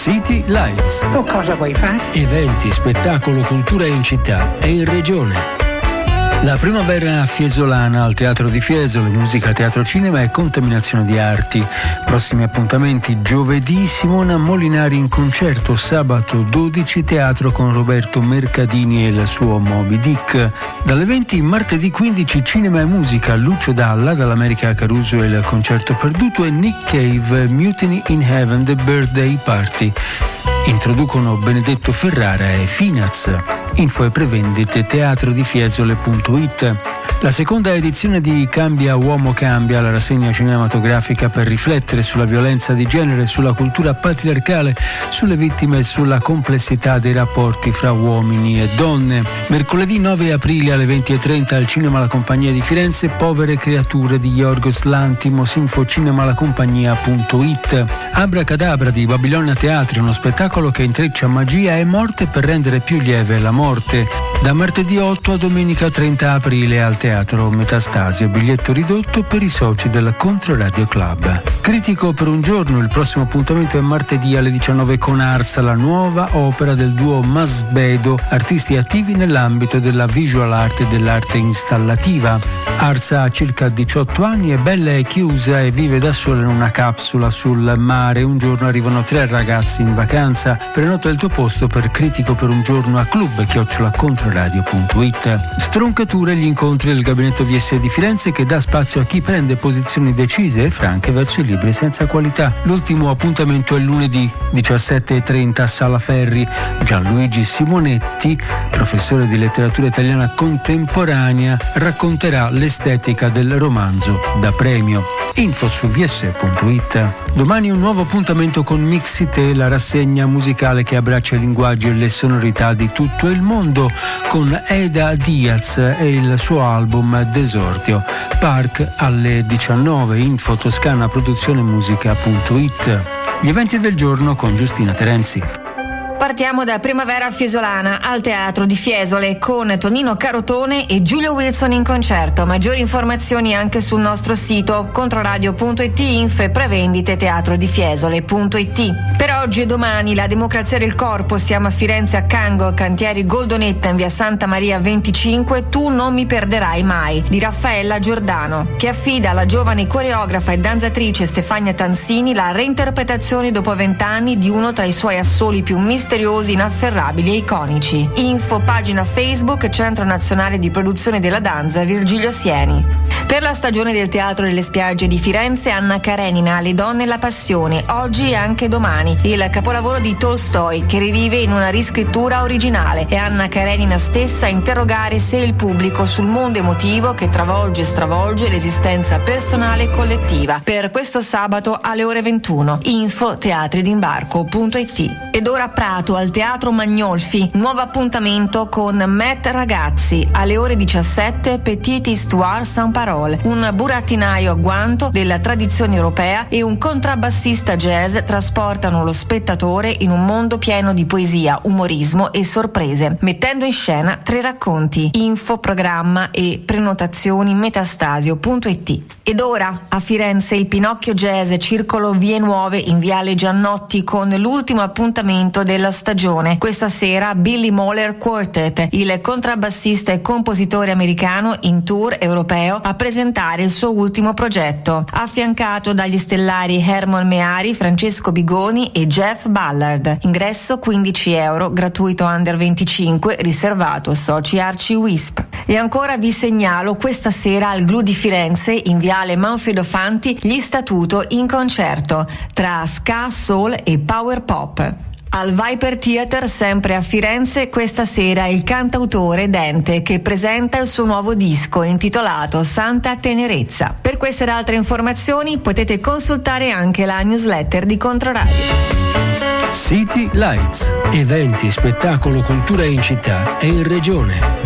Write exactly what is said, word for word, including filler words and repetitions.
City Lights. O cosa vuoi fare? Eventi, spettacolo, cultura in città e in regione. La primavera fiesolana al Teatro di Fiesole, musica, teatro, cinema e contaminazione di arti. Prossimi appuntamenti: giovedì Simona Molinari in concerto, sabato dodici teatro con Roberto Mercadini e il suo Moby Dick. Dalle venti martedì quindici cinema e musica, Lucio Dalla, dall'America Caruso e il concerto perduto, e Nick Cave, Mutiny in Heaven, The Birthday Party. Introducono Benedetto Ferrara e Finaz. Info e prevendite teatrodifiesole punto it. La seconda edizione di Cambia Uomo Cambia, la rassegna cinematografica per riflettere sulla violenza di genere, sulla cultura patriarcale, sulle vittime e sulla complessità dei rapporti fra uomini e donne. Mercoledì nove aprile alle venti e trenta al Cinema La Compagnia di Firenze, Povere creature di Yorgos Lanthimos. Info cinemalacompagnia punto it. Abracadabra di Babilonia Teatri, uno spettacolo che intreccia magia e morte per rendere più lieve la morte. Da martedì otto a domenica trenta aprile al Teatro Metastasio, biglietto ridotto per i soci del Controradio Club. Critico per un giorno, il prossimo appuntamento è martedì alle diciannove con Arza, la nuova opera del duo Masbedo, artisti attivi nell'ambito della visual art e dell'arte installativa. Arza ha circa diciotto anni, è bella e chiusa e vive da sola in una capsula sul mare. Un giorno arrivano tre ragazzi in vacanza. Prenota il tuo posto per Critico per un giorno a club chiocciola controradio punto it. Stroncature, gli incontri del Gabinetto V S di Firenze che dà spazio a chi prende posizioni decise e franche verso i libri senza qualità. L'ultimo appuntamento è lunedì diciassette e trenta a Sala Ferri. Gianluigi Simonetti, professore di letteratura italiana contemporanea, racconterà l'estetica del romanzo da premio. Info su v s punto it. Domani un nuovo appuntamento con Mixite, la rassegna musicale che abbraccia i linguaggi e le sonorità di tutto il mondo, con Eda Diaz e il suo album Desordio. Park alle diciannove. Info toscana produzione musica punto it. Gli eventi del giorno con Giustina Terenzi. Partiamo da Primavera Fiesolana al Teatro di Fiesole con Tonino Carotone e Giulio Wilson in concerto. Maggiori informazioni anche sul nostro sito controradio punto it. Info e prevendite teatrodifiesole punto it. Per oggi e domani la Democrazia del Corpo, siamo a Firenze a Cango, Cantieri Goldonetta in via Santa Maria venticinque, Tu non mi perderai mai, di Raffaella Giordano, che affida alla giovane coreografa e danzatrice Stefania Tansini la reinterpretazione dopo vent'anni di uno tra i suoi assoli più misteriosi, inafferrabili e iconici. Info pagina Facebook Centro Nazionale di Produzione della Danza Virgilio Sieni. Per la stagione del Teatro delle Spiagge di Firenze, Anna Karenina, Le donne e la passione, oggi e anche domani, il capolavoro di Tolstoi che rivive in una riscrittura originale. È Anna Karenina stessa a interrogare sé e il pubblico sul mondo emotivo che travolge e stravolge l'esistenza personale e collettiva. Per questo sabato alle ore ventuno. Info teatridimbarco punto it. Ed ora Prato al Teatro Magnolfi, nuovo appuntamento con Matt Ragazzi alle ore diciassette, Petite Histoire sans parole, un burattinaio a guanto della tradizione europea e un contrabbassista jazz trasportano lo spettatore in un mondo pieno di poesia, umorismo e sorprese, mettendo in scena tre racconti. Info, programma e prenotazioni metastasio punto it. Ed ora a Firenze il Pinocchio Jazz Circolo Vie Nuove in Viale Giannotti con l'ultimo appuntamento della stagione. Questa sera Billy Moller Quartet, il contrabbassista e compositore americano in tour europeo, a presentare il suo ultimo progetto, affiancato dagli stellari Hermon Meari, Francesco Bigoni e Jeff Ballard. Ingresso quindici euro, gratuito under venticinque, riservato soci Arci Wisp. E ancora vi segnalo questa sera al Glu di Firenze in Viale Manfredo Fanti gli Statuto in concerto tra ska, soul e power pop. Al Viper Theater, sempre a Firenze, questa sera il cantautore Dente che presenta il suo nuovo disco intitolato Santa Tenerezza. Per queste ed altre informazioni potete consultare anche la newsletter di Controradio. City Lights, eventi, spettacolo, cultura in città e in regione.